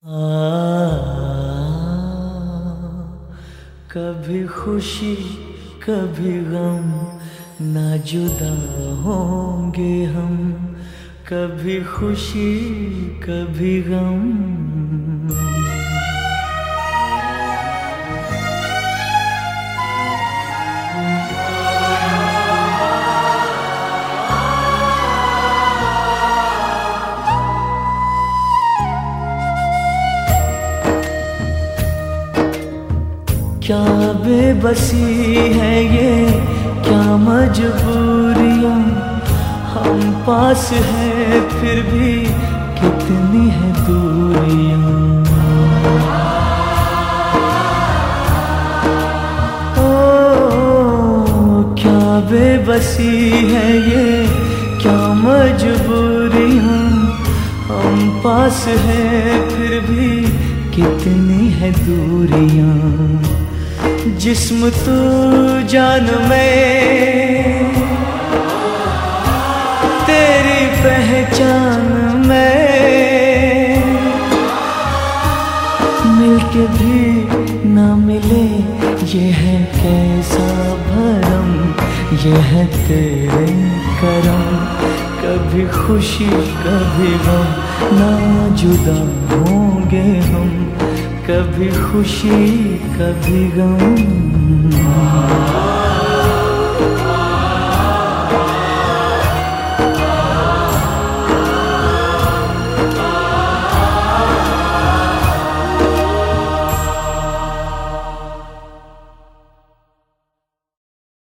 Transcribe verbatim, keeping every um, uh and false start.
आ, कभी खुशी कभी गम, ना जुदा होंगे हम। कभी खुशी कभी गम। क्या बेबसी है ये, क्या मजबूरियां। हम पास हैं फिर भी कितनी है दूरियां। ओ क्या बेबसी है ये, क्या मजबूरियां। हम पास हैं फिर भी कितनी है दूरियां। जिस्म तू जान में, तेरी पहचान में। मिलके भी ना मिले ये है कैसा भरम, ये है तेरे करम। कभी खुशी कभी गम, ना जुदा होंगे हम। कभी खुशी कभी गम।